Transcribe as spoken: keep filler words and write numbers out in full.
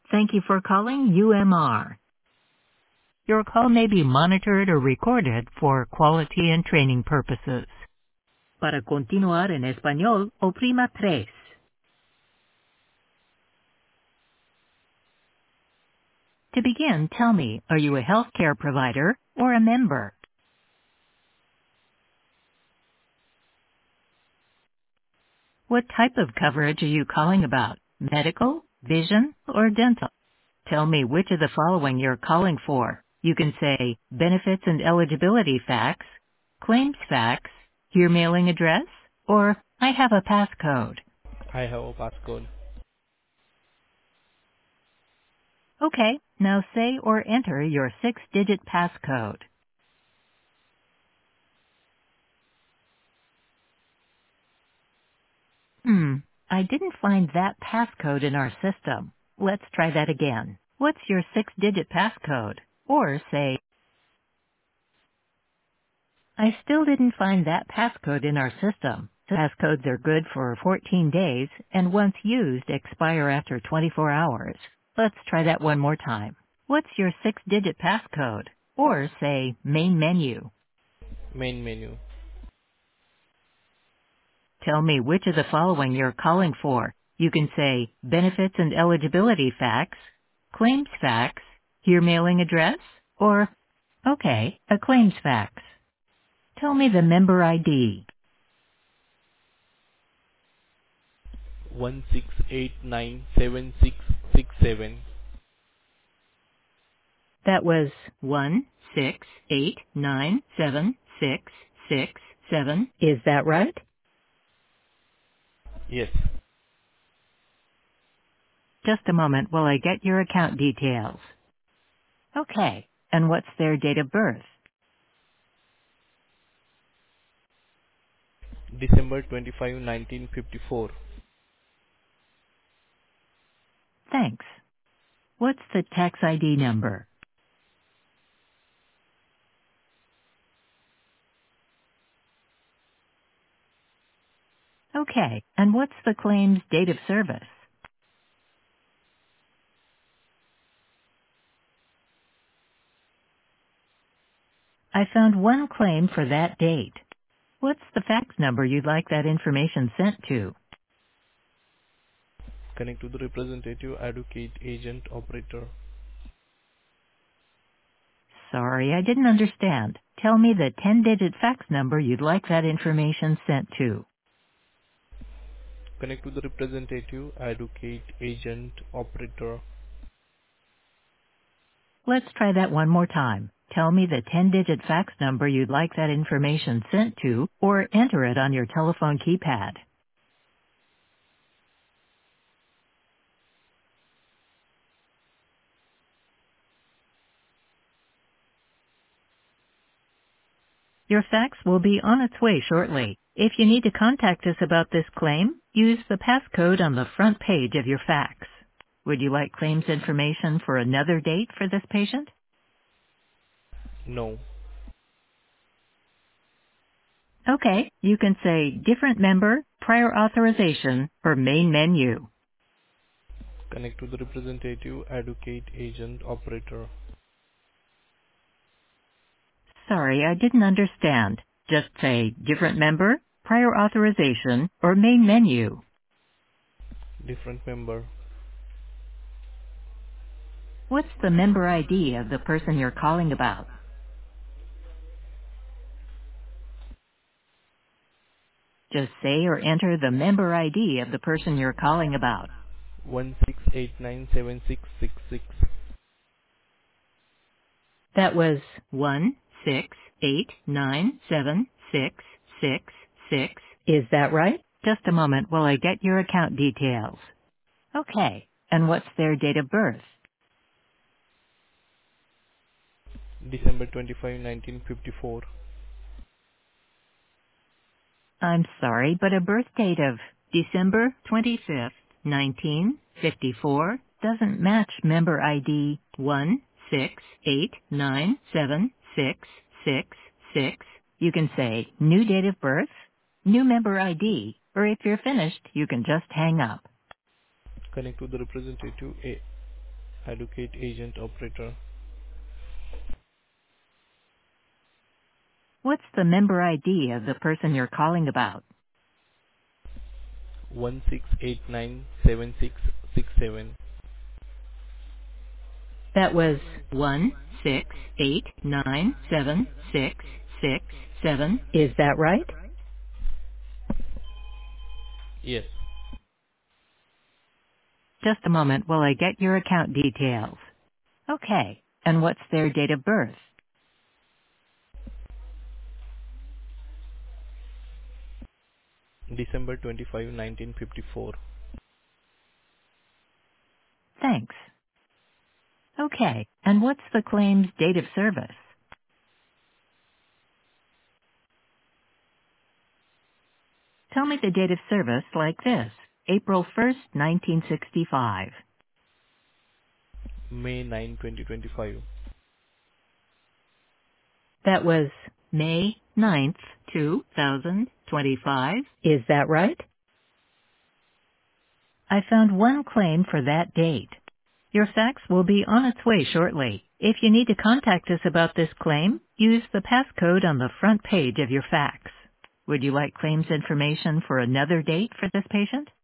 Thank you for calling U M R. Your call may be monitored or recorded for quality and training purposes. Para continuar en español, oprima tres. To begin, tell me, are you a healthcare provider or a member? What type of coverage are you calling about? Medical, vision, or dental? Tell me which of the following you're calling for. You can say benefits and eligibility fax, claims fax, your mailing address, or I have a passcode. I have a passcode. Okay, now say or enter your six-digit passcode. Hmm, I didn't find that passcode in our system. Let's try that again. What's your six-digit passcode? Or say, I still didn't find that passcode in our system. Passcodes are good for fourteen days and once used expire after twenty-four hours. Let's try that one more time. What's your six-digit passcode? Or say main menu. Main menu. Tell me which of the following you're calling for. You can say benefits and eligibility fax, claims fax, your mailing address, or, okay, a claims fax. Tell me the member I D. One six eight nine seven six six seven. That was one six eight nine seven six six seven. Is that right? Yes. Just a moment while I get your account details. Okay. And what's their date of birth? December twenty-fifth, nineteen fifty-four. Thanks. What's the tax I D number? Okay. And what's the claim's date of service? I found one claim for that date. What's the fax number you'd like that information sent to? Connect to the representative, advocate, agent, operator. Sorry, I didn't understand. Tell me the ten-digit fax number you'd like that information sent to. Connect to the representative, advocate, agent, operator. Let's try that one more time. Tell me the ten-digit fax number you'd like that information sent to, or enter it on your telephone keypad. Your fax will be on its way shortly. If you need to contact us about this claim, use the passcode on the front page of your fax. Would you like claims information for another date for this patient? No. Okay, you can say different member, prior authorization, or main menu. Connect to the representative, advocate, agent, operator. Sorry, I didn't understand. Just say different member, prior authorization, or main menu. Different member. What's the member I D of the person you're calling about? Just say or enter the member I D of the person you're calling about. One six eight nine seven six six six. That was one six eight nine seven six six six. Is that right? Just a moment while I get your account details. Okay. And what's their date of birth? December twenty-fifth, nineteen fifty-four. I'm sorry, but a birth date of December twenty-fifth, nineteen fifty-four doesn't match member I D one six eight nine seven six six six. You can say new date of birth, new member I D, or if you're finished, you can just hang up. Connect to the representative, A Advocate agent operator. What's the member I D of the person you're calling about? one six eight nine seven six six seven. That was one six eight nine seven six six seven. Is that right? Yes. Just a moment while I get your account details. Okay. And what's their date of birth? December twenty-fifth, nineteen fifty-four. Thanks. Okay. And what's the claim's date of service? Tell me the date of service like this. April first, nineteen sixty-five. May ninth, twenty twenty-five. That was May ninth, two thousand twenty-five. Is that right? I found one claim for that date. Your fax will be on its way shortly. If you need to contact us about this claim, use the passcode on the front page of your fax. Would you like claims information for another date for this patient?